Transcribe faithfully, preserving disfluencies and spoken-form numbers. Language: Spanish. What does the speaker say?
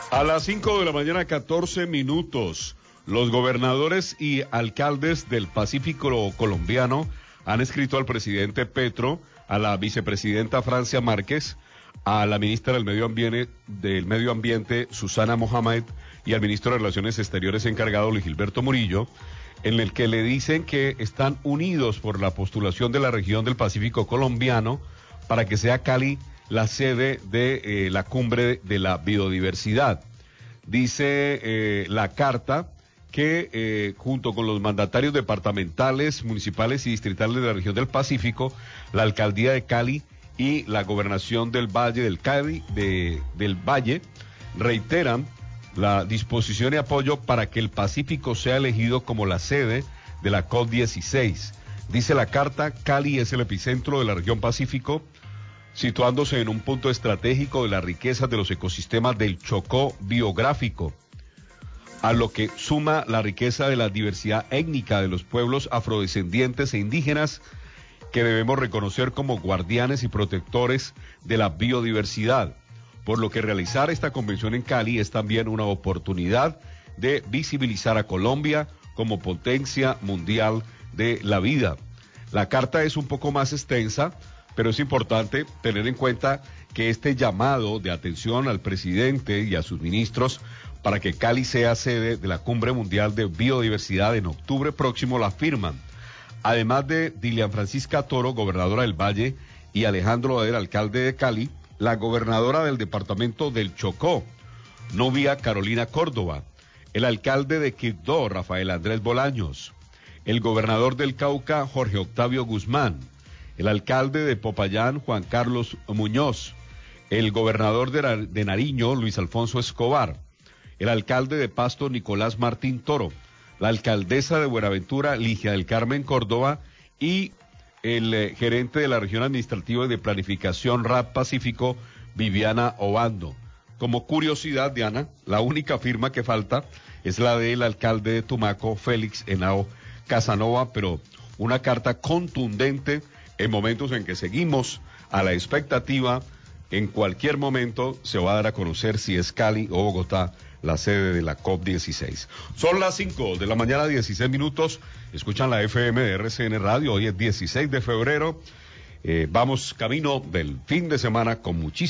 A las cinco de la mañana, catorce minutos, los gobernadores y alcaldes del Pacífico colombiano han escrito al presidente Petro, a la vicepresidenta Francia Márquez, a la ministra del Medio Ambiente, del Medio Ambiente Susana Mohamed, y al ministro de Relaciones Exteriores encargado, Luis Gilberto Murillo, en el que le dicen que están unidos por la postulación de la región del Pacífico colombiano para que sea Cali la sede de eh, la cumbre de la biodiversidad. Dice eh, la carta que eh, junto con los mandatarios departamentales, municipales y distritales de la región del Pacífico, la alcaldía de Cali y la gobernación del Valle del Cali, de, del Valle, reiteran la disposición y apoyo para que el Pacífico sea elegido como la sede de la COP dieciséis. Dice la carta, Cali es el epicentro de la región Pacífico, situándose en un punto estratégico de las riquezas de los ecosistemas del Chocó biográfico, a lo que suma la riqueza de la diversidad étnica de los pueblos afrodescendientes e indígenas que debemos reconocer como guardianes y protectores de la biodiversidad, por lo que realizar esta convención en Cali es también una oportunidad de visibilizar a Colombia como potencia mundial de la vida. La carta es un poco más extensa, pero es importante tener en cuenta que este llamado de atención al presidente y a sus ministros para que Cali sea sede de la Cumbre Mundial de Biodiversidad en octubre próximo la firman. Además de Dilian Francisca Toro, gobernadora del Valle, y Alejandro Ader, alcalde de Cali, la gobernadora del departamento del Chocó, Novia Carolina Córdoba, el alcalde de Quibdó, Rafael Andrés Bolaños, el gobernador del Cauca, Jorge Octavio Guzmán, el alcalde de Popayán, Juan Carlos Muñoz, el gobernador de, de Nariño, Luis Alfonso Escobar, el alcalde de Pasto, Nicolás Martín Toro, la alcaldesa de Buenaventura, Ligia del Carmen Córdoba, y el eh, gerente de la región administrativa y de planificación R A P Pacífico, Viviana Obando. Como curiosidad, Diana, la única firma que falta es la del alcalde de Tumaco, Félix Henao Casanova, pero una carta contundente en momentos en que seguimos a la expectativa. En cualquier momento se va a dar a conocer si es Cali o Bogotá la sede de la COP dieciséis. Son las cinco de la mañana, dieciséis minutos. Escuchan la F M de R C N Radio. Hoy es dieciséis de febrero. Eh, vamos camino del fin de semana con muchísimo